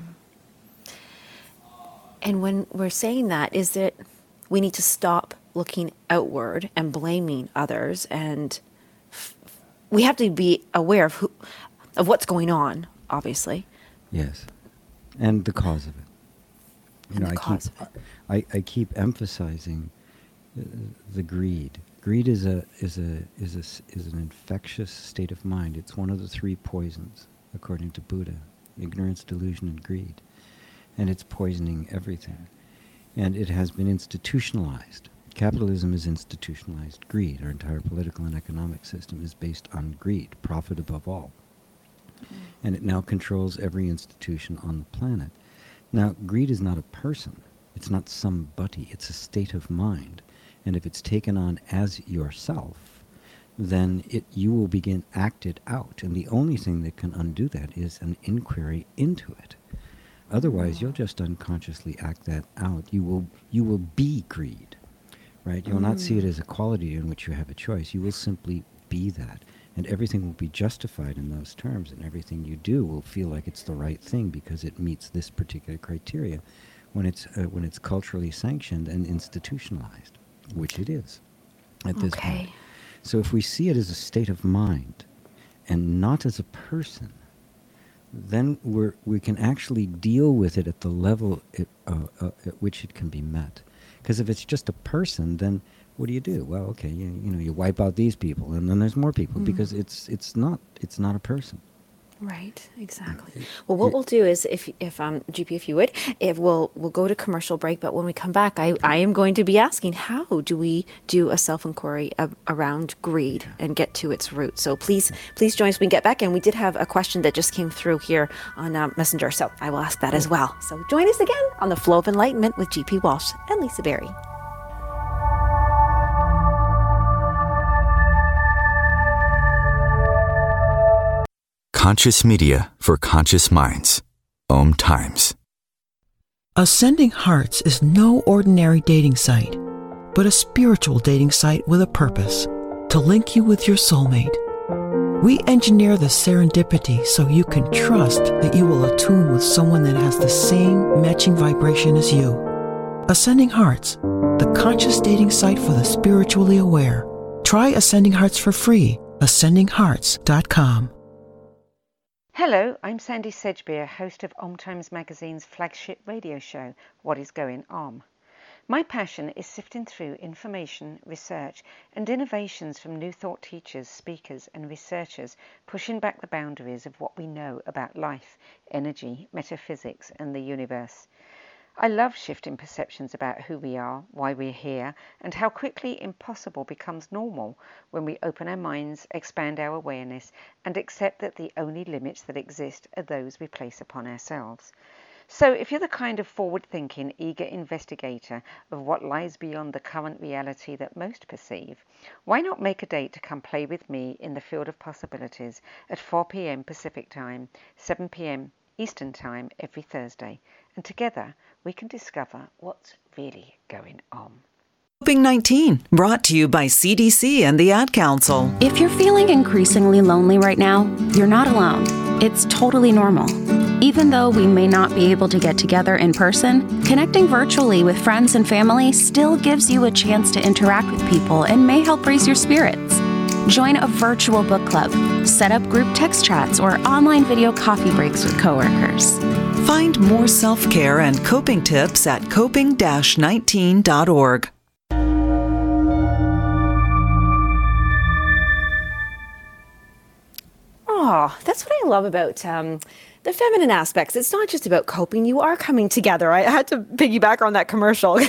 And when we're saying that, is that we need to stop looking outward and blaming others, and f- we have to be aware of who, of what's going on, obviously. Yes, and the cause of it. You And know, the I cause keep, of it. I, I keep emphasizing uh, the greed. Greed is a is a is a s- is an infectious state of mind. It's one of the three poisons, according to Buddha: ignorance, delusion, and greed. And it's poisoning everything. And it has been institutionalized. Capitalism is institutionalized greed. Our entire political and economic system is based on greed, profit above all. Mm. And it now controls every institution on the planet. Now, greed is not a person. It's not somebody. It's a state of mind. And if it's taken on as yourself, then it you will begin acted out. And the only thing that can undo that is an inquiry into it. Otherwise, you'll just unconsciously act that out. You will you will be greed, right? You'll mm. not see it as a quality in which you have a choice. You will simply be that. And everything will be justified in those terms, and everything you do will feel like it's the right thing because it meets this particular criteria when it's uh, when it's culturally sanctioned and institutionalized, which it is at this Okay. point. So if we see it as a state of mind and not as a person, then we're, we can actually deal with it at the level it, uh, uh, at which it can be met. Because if it's just a person, then what do you do? Well, okay, you, you know, you wipe out these people, and then there's more people, mm. because it's it's not it's not a person. Right, exactly. Well, what we'll do is, if if um G P, if you would, if we'll we'll go to commercial break. But when we come back, I, I am going to be asking, how do we do a self inquiry ab- around greed and get to its root? So please please join us when we get back. And we did have a question that just came through here on uh, Messenger, so I will ask that as well. So join us again on the Flow of Enlightenment with G P Walsh and Lisa Berry. Conscious media for conscious minds. Om Times. Ascending Hearts is no ordinary dating site, but a spiritual dating site with a purpose: to link you with your soulmate. We engineer the serendipity so you can trust that you will attune with someone that has the same matching vibration as you. Ascending Hearts, the conscious dating site for the spiritually aware. Try Ascending Hearts for free. ascending hearts dot com. Hello, I'm Sandy Sedgbeer, host of Om Times Magazine's flagship radio show, What is Going Om. My passion is sifting through information, research and innovations from new thought teachers, speakers and researchers, pushing back the boundaries of what we know about life, energy, metaphysics and the universe. I love shifting perceptions about who we are, why we're here, and how quickly impossible becomes normal when we open our minds, expand our awareness, and accept that the only limits that exist are those we place upon ourselves. So if you're the kind of forward-thinking, eager investigator of what lies beyond the current reality that most perceive, why not make a date to come play with me in the field of possibilities at four p.m. Pacific Time, seven p.m. Eastern Time every Thursday, and together we can discover what's really going on. Coping nineteen, brought to you by C D C and the Ad Council. If you're feeling increasingly lonely right now, you're not alone. It's totally normal. Even though we may not be able to get together in person, connecting virtually with friends and family still gives you a chance to interact with people and may help raise your spirits. Join a virtual book club, set up group text chats, or online video coffee breaks with coworkers. Find more self-care and coping tips at coping dash nineteen dot org. Oh, that's what I love about um, the feminine aspects. It's not just about coping. You are coming together. I had to piggyback on that commercial.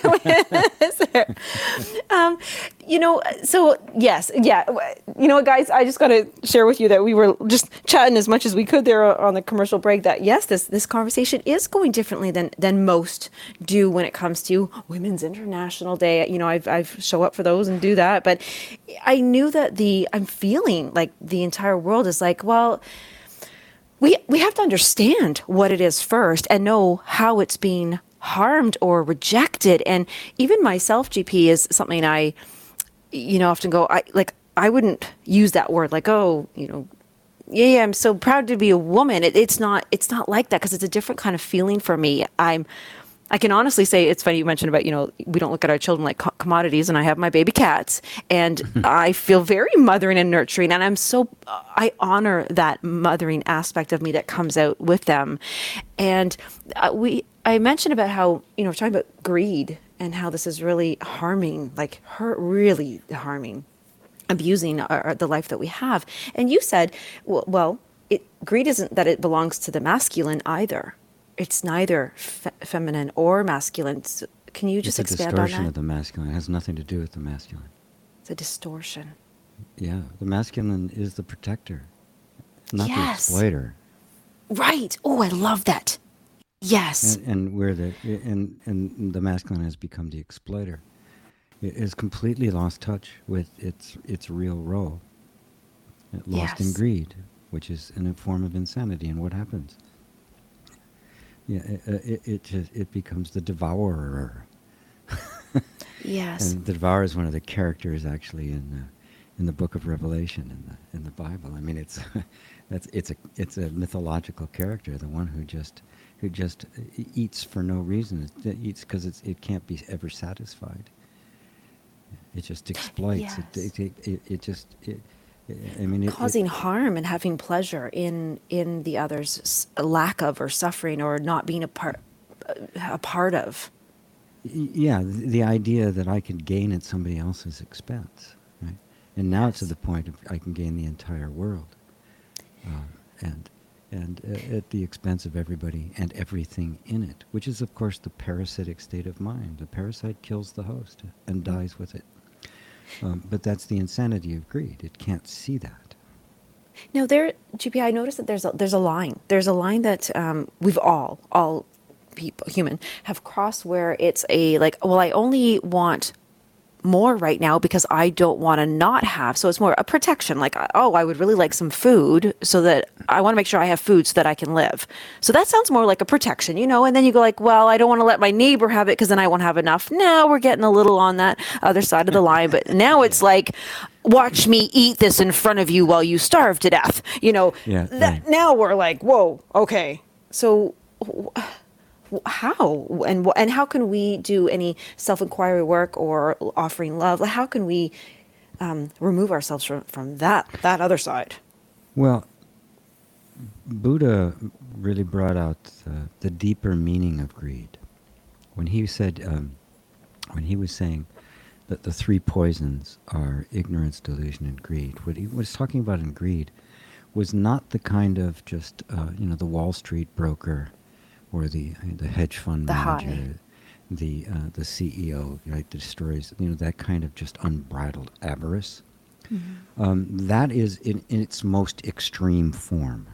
um, you know, so yes, yeah. You know what, guys, I just got to share with you that we were just chatting as much as we could there on the commercial break that, yes, this this conversation is going differently than than most do when it comes to Women's International Day. You know, I've, I've show up for those and do that. But I knew that the, I'm feeling like the entire world is like, well, we we have to understand what it is first and know how it's being harmed or rejected. And even myself, G P, is something I, you know, often go, I like, I wouldn't use that word like, oh, you know, yeah, yeah I'm so proud to be a woman. It, it's not, it's not like that because it's a different kind of feeling for me. I'm, I can honestly say, it's funny you mentioned about, you know, we don't look at our children like co- commodities, and I have my baby cats, and I feel very mothering and nurturing, and I'm so, I honor that mothering aspect of me that comes out with them. And uh, we, I mentioned about how, you know, we're talking about greed and how this is really harming, like hurt, really harming, abusing our, the life that we have. And you said, well, well it, greed isn't that it belongs to the masculine either. It's neither fe- feminine or masculine. So can you just it's expand a on distortion that? of the masculine. It has nothing to do with the masculine. It's a distortion. Yeah, the masculine is the protector, not Yes. the exploiter. Right. Oh, I love that. Yes. And, and where the and and the masculine has become the exploiter. It has completely lost touch with its its real role. It lost in Yes. greed, which is in a form of insanity. And what happens? Yeah, it it it, just, it becomes the devourer. Yes. And the devourer is one of the characters actually in the in the Book of Revelation in the in the Bible. I mean, it's that's it's a it's a mythological character, the one who just who just eats for no reason. It eats because it's it can't be ever satisfied. It just exploits. Yes. It, it, it it just it, I mean, it, Causing it, harm and having pleasure in in the other's s- lack of or suffering or not being a part a part of. y- yeah, the, the idea that I could gain at somebody else's expense, right? And now it's to the point of I can gain the entire world, uh, and and uh, at the expense of everybody and everything in it, which is, of course, the parasitic state of mind. The parasite kills the host and dies with it. Um, but that's the insanity of greed. It can't see that. Now, there, G P, I noticed that there's a, there's a line. There's a line that um, we've all, all people, human, have crossed where it's a, like, well, I only want more right now because I don't want to not have. So it's more a protection, like, oh, I would really like some food so that I want to make sure I have food so that I can live. So that sounds more like a protection, you know, and then you go like, well, I don't want to let my neighbor have it because then I won't have enough. Now we're getting a little on that other side of the line, but now it's like, watch me eat this in front of you while you starve to death. You know, Yeah, that, right. now we're like, whoa, okay. So how and and how can we do any self-inquiry work or offering love? How can we um, remove ourselves from, from that that other side? Well, Buddha really brought out the, the deeper meaning of greed when he said, um, when he was saying that the three poisons are ignorance, delusion, and greed. What he was talking about in greed was not the kind of just uh, you know the Wall Street broker or the the hedge fund The manager, high. the uh, the C E O, right, that destroys, you know, that kind of just unbridled avarice. Mm-hmm. Um, that is in, in its most extreme form.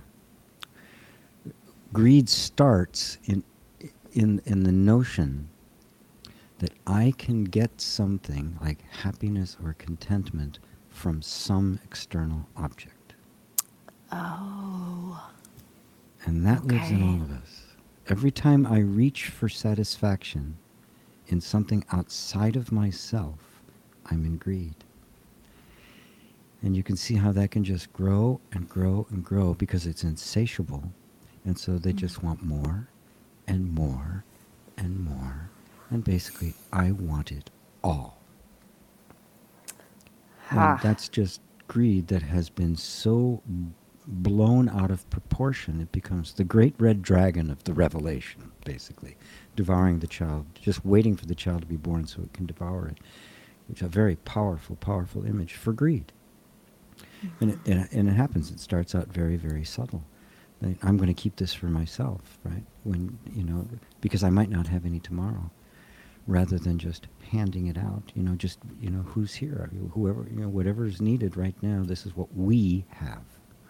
Greed starts in in in the notion that I can get something like happiness or contentment from some external object. Oh. And that lives in Okay. all of us. Every time I reach for satisfaction in something outside of myself, I'm in greed. And you can see how that can just grow and grow and grow because it's insatiable. And so they just want more and more and more. And basically, I want it all. Ah. And that's just greed that has been so blown out of proportion. It becomes the great red dragon of the revelation, basically, devouring the child, just waiting for the child to be born so it can devour it, which is a very powerful, powerful image for greed. Mm-hmm. And, it, and, it, and it happens, it starts out very, very subtle. Like, I'm going to keep this for myself, right? When, you know, because I might not have any tomorrow, rather than just handing it out, you know, just, you know, who's here? Whoever, you know, whatever is needed right now, this is what we have.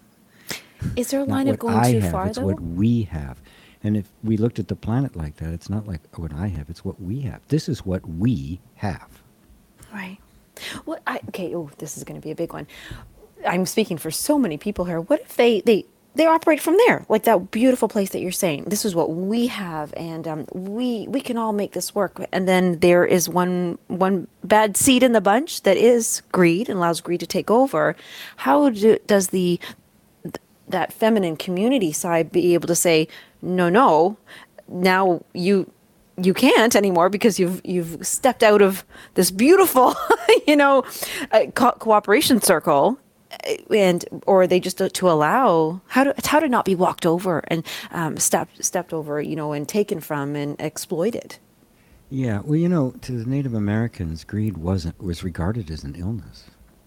Is there a Not line of what going I too have, far, it's though? what we have. And if we looked at the planet like that, it's not like what I have, it's what we have. This is what we have. Right. Well, I, okay, oh, this is going to be a big one. I'm speaking for so many people here. What if they, they, they operate from there, like that beautiful place that you're saying, this is what we have, and um, we we can all make this work. And then there is one one bad seed in the bunch that is greed and allows greed to take over. How do, does the th- that feminine community side be able to say, no, no, now you you can't anymore because you've you've stepped out of this beautiful, you know, uh, co- cooperation circle. And or are they just to, to allow how to how to not be walked over and um, stepped stepped over, you know, and taken from and exploited? Yeah, well, you know, to the Native Americans, greed wasn't was regarded as an illness.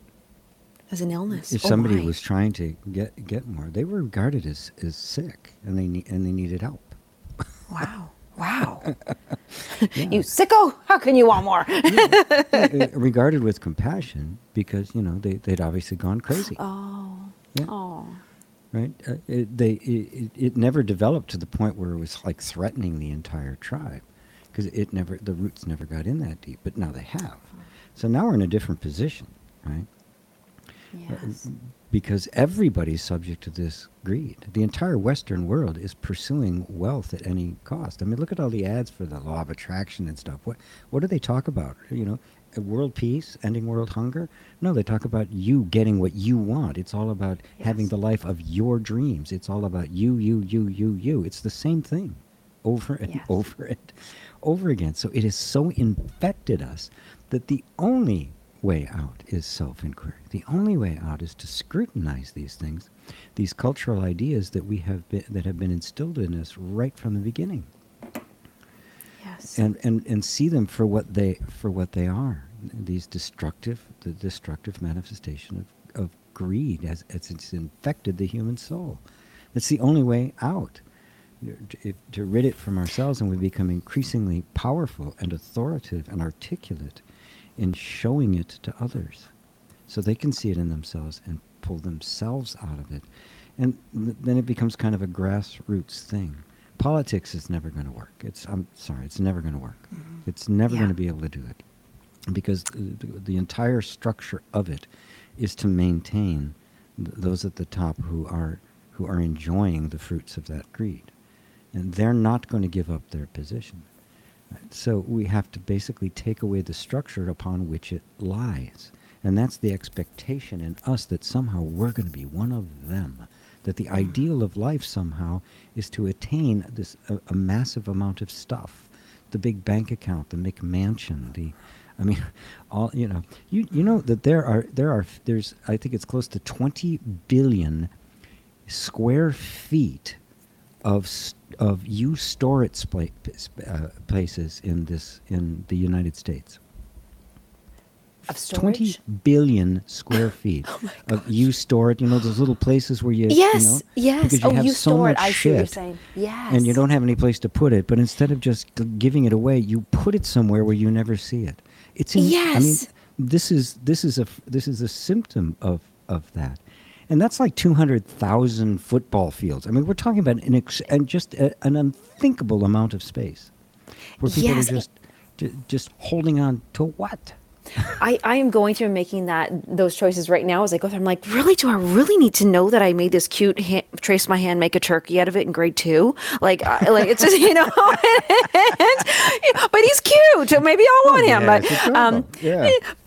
As an illness. If oh somebody my. was trying to get get more, they were regarded as, as sick, and they ne- and they needed help. Wow. Wow. Yeah. You sicko, how can you want more? Uh, regarded with compassion because, you know, they, they'd obviously gone crazy. Oh. Yeah. Oh. Right? Uh, it, they, it, it never developed to the point where it was like threatening the entire tribe because it never, the roots never got in that deep, but now they have. So now we're in a different position, right? Yes. Uh, because everybody's subject to this greed. The entire Western world is pursuing wealth at any cost. I mean, look at all the ads for the law of attraction and stuff. What what do they talk about? You know, uh, world peace, ending world hunger? No, they talk about you getting what you want. It's all about Yes. having the life of your dreams. It's all about you, you, you, you, you. It's the same thing over and Yes. over and over again. So it has so infected us that the only way out is self-inquiry. The only way out is to scrutinize these things, these cultural ideas that we have been, that have been instilled in us right from the beginning, Yes. and, and, and see them for what they for what they are. These destructive, the destructive manifestation of, of greed as, as it's infected the human soul. That's the only way out. To, to rid it from ourselves, and we become increasingly powerful and authoritative and articulate in showing it to others so they can see it in themselves and pull themselves out of it. And th- then it becomes kind of a grassroots thing. Politics is never going to work. It's I'm sorry, it's never going to work. Mm-hmm. It's never Yeah. going to be able to do it because th- the, the entire structure of it is to maintain th- those at the top who are who are enjoying the fruits of that greed. And they're not going to give up their position. So we have to basically take away the structure upon which it lies. And that's the expectation in us that somehow we're going to be one of them. That the ideal of life somehow is to attain this a, a massive amount of stuff. The big bank account, the McMansion, the I mean all you know you you know that there are there are there's I think it's close to twenty billion square feet of st- of used storage pla- uh, places in this in the United States. Of storage? Twenty billion square feet Oh my of used storage. You know those little places where you Yes, you know, yes. because you Oh, have you so store it. much I see what you're shit, saying. Yes. and you don't have any place to put it. But instead of just g- giving it away, you put it somewhere where you never see it. It's in, I mean, Yes. this is this is a f- this is a symptom of of that. And that's like two hundred thousand football fields. I mean, we're talking about an ex- and just a, an unthinkable amount of space where people Yes. are just ju- just holding on to what? I, I am going through and making that those choices right now as I go through. I'm like, really? Do I really need to know that I made this cute ha- trace my hand, make a turkey out of it in grade two? Like, I, like it's just, you know. And, but he's cute. So maybe I'll want him. yeah, but it's um, adorable. Yeah.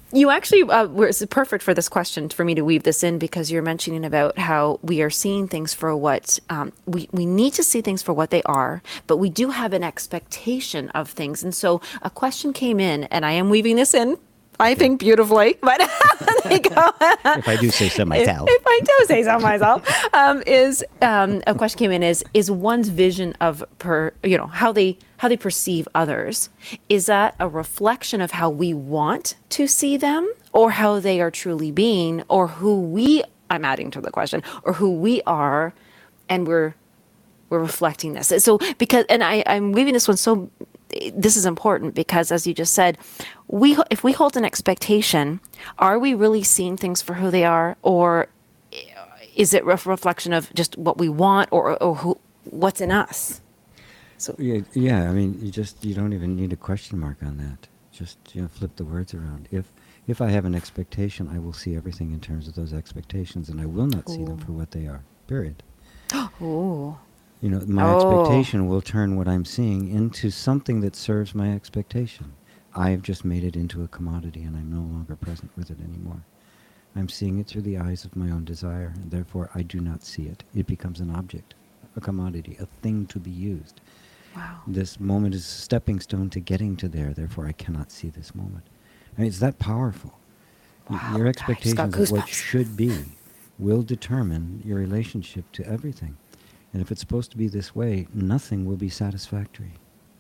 You actually, uh, were, it's perfect for this question for me to weave this in because you're mentioning about how we are seeing things for what, um, we, we need to see things for what they are, but we do have an expectation of things. And so a question came in, and I am weaving this in, I think beautifully, but they go, if I do say so myself. If, if I do say so myself, um, is um, a question came in is is one's vision of per you know how they how they perceive others, is that a reflection of how we want to see them, or how they are truly being, or who we I'm adding to the question, or who we are, and we're we're reflecting this. So because and I I'm weaving this one so. This is important because, as you just said, we if we hold an expectation, are we really seeing things for who they are, or is it a reflection of just what we want, or or who, what's in us? So yeah, yeah. I mean, you just you don't even need a question mark on that. Just you know, flip the words around. If if I have an expectation, I will see everything in terms of those expectations, and I will not Ooh. see them for what they are. Period. Oh. You know, my oh. expectation will turn what I'm seeing into something that serves my expectation. I've just made it into a commodity, and I'm no longer present with it anymore. I'm seeing it through the eyes of my own desire, and therefore I do not see it. It becomes an object, a commodity, a thing to be used. Wow. This moment is a stepping stone to getting to there, therefore I cannot see this moment. I mean, it's that powerful. Wow. Your expectations of what should be will determine your relationship to everything. And if it's supposed to be this way, nothing will be satisfactory.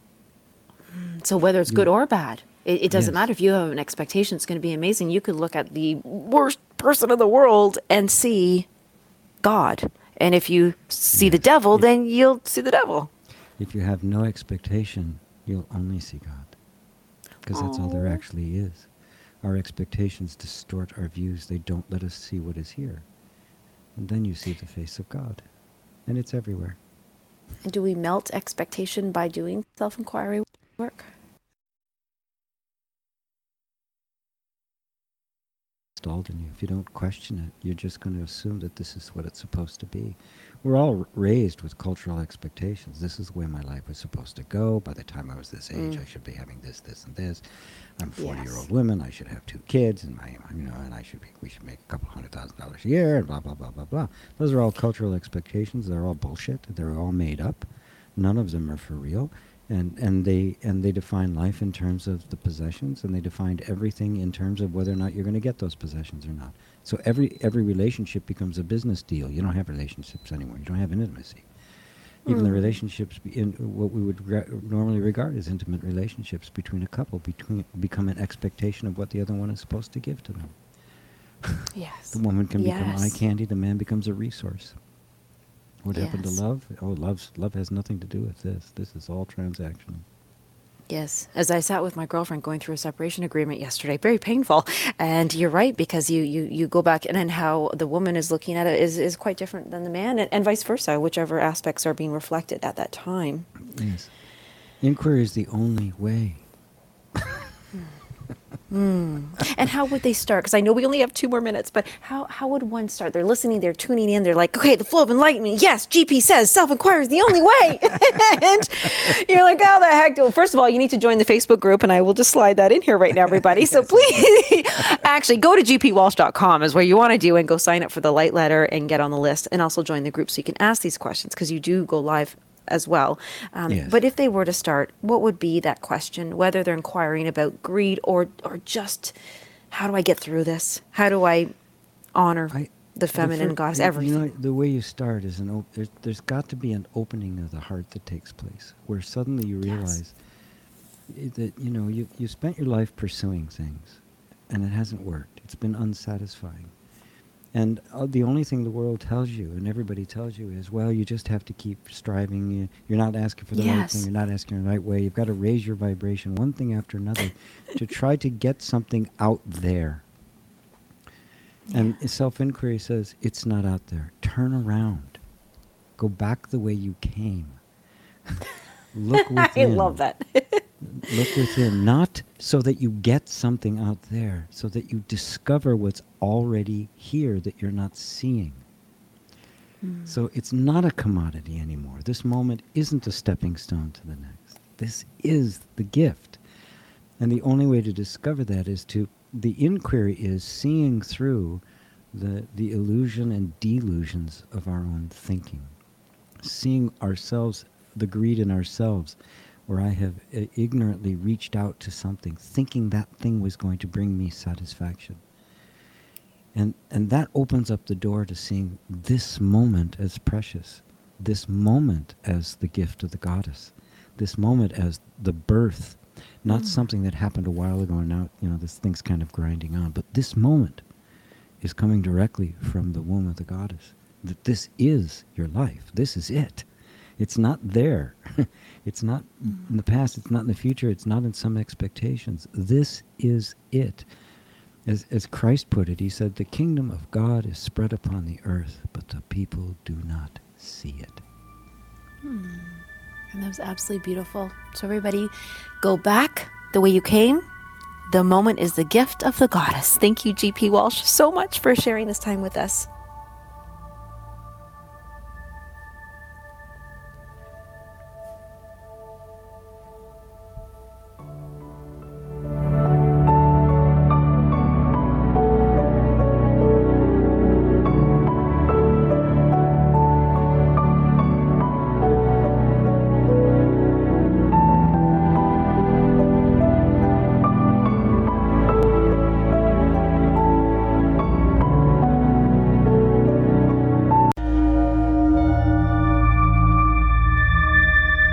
So whether it's you, good or bad, it, it doesn't yes. matter. If you have an expectation, it's going to be amazing. You could look at the worst person in the world and see God. And if you see yes. the devil, if, then you'll see the devil. If you have no expectation, you'll only see God. Because that's all there actually is. Our expectations distort our views. They don't let us see what is here. And then you see the face of God. And it's everywhere. And do we melt expectation by doing self-inquiry work? Installed in you. If you don't question it, you're just going to assume that this is what it's supposed to be. We're all r- raised with cultural expectations. This is the way my life was supposed to go. By the time I was this age, mm. I should be having this, this, and this. I'm a forty-year-old yes. woman. I should have two kids, and my, you know, and I should be. We should make a couple hundred thousand dollars a year, and blah blah blah blah blah. Those are all cultural expectations. They're all bullshit. They're all made up. None of them are for real. And and they and they define life in terms of the possessions, and they define everything in terms of whether or not you're going to get those possessions or not. So every every relationship becomes a business deal. You don't have relationships anymore. You don't have intimacy. Even the relationships in what we would re- normally regard as intimate relationships between a couple between become an expectation of what the other one is supposed to give to them. Yes. The woman can yes. become eye candy. The man becomes a resource. What yes. happened to love? Oh, love's, love has nothing to do with this. This is all transactional. Yes. As I sat with my girlfriend going through a separation agreement yesterday, very painful. And you're right, because you, you, you go back and then how the woman is looking at it is, is quite different than the man, and, and vice versa, whichever aspects are being reflected at that time. Yes. Inquiry is the only way. Mm. And how would they start? Because I know we only have two more minutes, but how, how would one start? They're listening, they're tuning in, they're like, okay, the flow of enlightenment. Yes, G P says self-inquiry is the only way. And you're like, how the heck? Do First of all, you need to join the Facebook group, and I will just slide that in here right now, everybody. So please, actually, go to g p walsh dot com is where you want to do, and go sign up for the light letter and get on the list, and also join the group so you can ask these questions, because you do go live as well. Um, yes. But if they were to start, what would be that question, whether they're inquiring about greed or or just how do I get through this? How do I honor I, the feminine the goddess, you everything? know, the way you start is an op- there's, there's got to be an opening of the heart that takes place, where suddenly you realize yes. that, you know, you, you spent your life pursuing things, and it hasn't worked. It's been unsatisfying. And uh, the only thing the world tells you, and everybody tells you, is, well, you just have to keep striving. You, you're not asking for the yes. right thing. You're not asking the right way. You've got to raise your vibration one thing after another to try to get something out there. Yeah. And self-inquiry says, it's not out there. Turn around. Go back the way you came. Look within. I love that. Look within, not so that you get something out there, so that you discover what's already here that you're not seeing. Mm. So it's not a commodity anymore. This moment isn't a stepping stone to the next. This is the gift. And the only way to discover that is to, the inquiry is seeing through the, the illusion and delusions of our own thinking. Seeing ourselves, the greed in ourselves, where I have uh, ignorantly reached out to something, thinking that thing was going to bring me satisfaction. And, and that opens up the door to seeing this moment as precious, this moment as the gift of the goddess, this moment as the birth, not mm. something that happened a while ago and now, you know, this thing's kind of grinding on, but this moment is coming directly from the womb of the goddess, that this is your life, this is it. It's not there. It's not mm. in the past, it's not in the future, it's not in some expectations. This is it. As, as Christ put it, he said, the kingdom of God is spread upon the earth, but the people do not see it. Hmm. And that was absolutely beautiful. So everybody, go back the way you came. The moment is the gift of the goddess. Thank you, G P Walsh, so much for sharing this time with us.